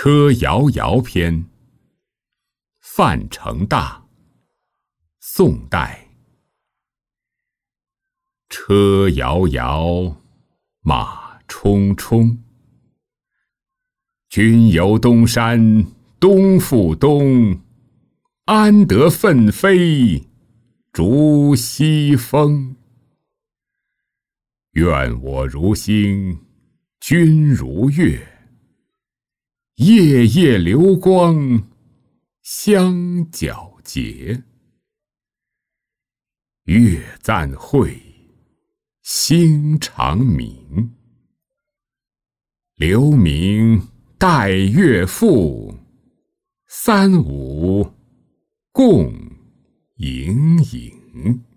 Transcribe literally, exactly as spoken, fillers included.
车摇摇篇，范成大，宋代。车摇摇，马冲冲，君游东山东复东，安得奋飞逐西风？愿我如星，君如月，夜夜流光相皎洁。月暂晦，星长明。留名待月复，三五共盈盈。